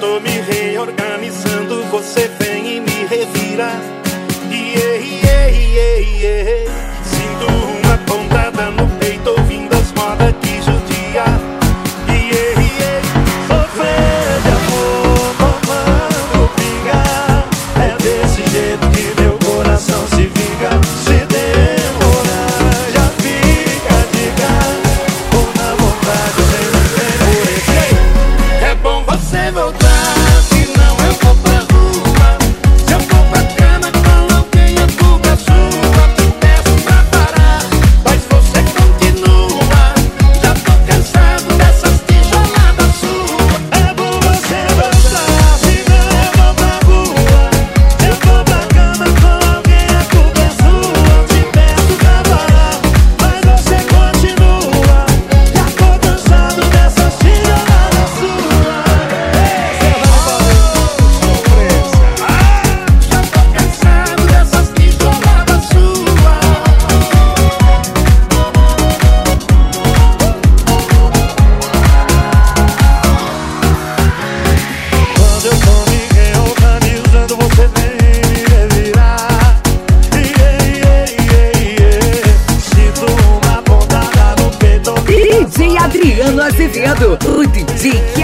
tô me reorganizando, você vem e me revira. Sinto uma pontada no peito, ouvindo as modas que judia. Sofrer de amor, tomando pinga. É desse jeito que meu coração se vinga. Se demorar, já fica a dica. Ou na vontade, sem tempo. É bom você voltar, senão eu vou pra rua. Se eu for pra cama com alguém, a culpa é sua. Te peço pra parar, mas você continua. Já tô cansado dessas tijoladas suas. É bom você voltar, senão eu vou pra rua. Se eu for pra cama com alguém, a culpa é sua. Te peço pra parar, mas você continua. Já tô cansado dessas tijoladas suas. Já tô cansado dessas tijoladas suas. Quando eu tô me reorganizando, você vem me revirar. Sinto uma pontada no peito. DJ Adriano Azevedo, o DJ que